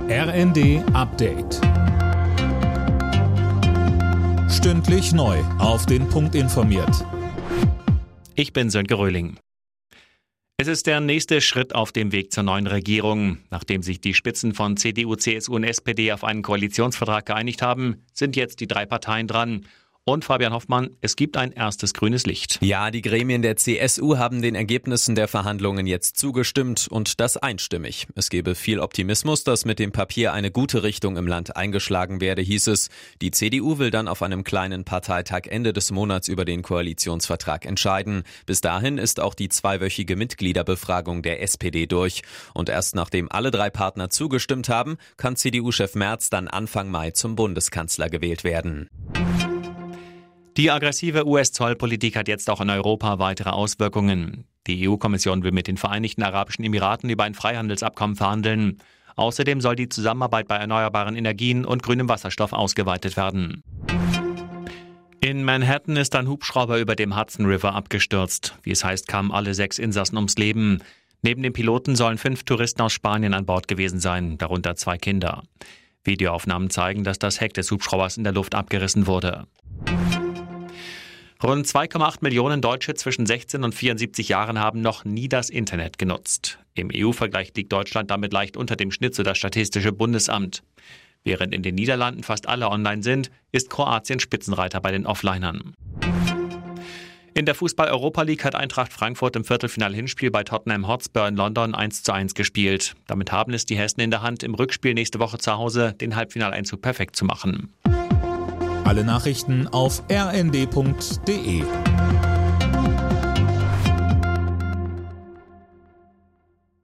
RND Update. Stündlich neu auf den Punkt informiert. Ich bin Sönke Röhling. Es ist der nächste Schritt auf dem Weg zur neuen Regierung. Nachdem sich die Spitzen von CDU, CSU und SPD auf einen Koalitionsvertrag geeinigt haben, sind jetzt die drei Parteien dran. Und Fabian Hoffmann, es gibt ein erstes grünes Licht. Ja, die Gremien der CSU haben den Ergebnissen der Verhandlungen jetzt zugestimmt und das einstimmig. Es gebe viel Optimismus, dass mit dem Papier eine gute Richtung im Land eingeschlagen werde, hieß es. Die CDU will dann auf einem kleinen Parteitag Ende des Monats über den Koalitionsvertrag entscheiden. Bis dahin ist auch die zweiwöchige Mitgliederbefragung der SPD durch. Und erst nachdem alle drei Partner zugestimmt haben, kann CDU-Chef Merz dann Anfang Mai zum Bundeskanzler gewählt werden. Die aggressive US-Zollpolitik hat jetzt auch in Europa weitere Auswirkungen. Die EU-Kommission will mit den Vereinigten Arabischen Emiraten über ein Freihandelsabkommen verhandeln. Außerdem soll die Zusammenarbeit bei erneuerbaren Energien und grünem Wasserstoff ausgeweitet werden. In Manhattan ist ein Hubschrauber über dem Hudson River abgestürzt. Wie es heißt, kamen alle 6 Insassen ums Leben. Neben dem Piloten sollen 5 Touristen aus Spanien an Bord gewesen sein, darunter 2 Kinder. Videoaufnahmen zeigen, dass das Heck des Hubschraubers in der Luft abgerissen wurde. Rund 2,8 Millionen Deutsche zwischen 16 und 74 Jahren haben noch nie das Internet genutzt. Im EU-Vergleich liegt Deutschland damit leicht unter dem Schnitt, so das Statistische Bundesamt. Während in den Niederlanden fast alle online sind, ist Kroatien Spitzenreiter bei den Offlinern. In der Fußball-Europa League hat Eintracht Frankfurt im Viertelfinal-Hinspiel bei Tottenham Hotspur in London 1:1 gespielt. Damit haben es die Hessen in der Hand, im Rückspiel nächste Woche zu Hause den Halbfinaleinzug perfekt zu machen. Alle Nachrichten auf rnd.de.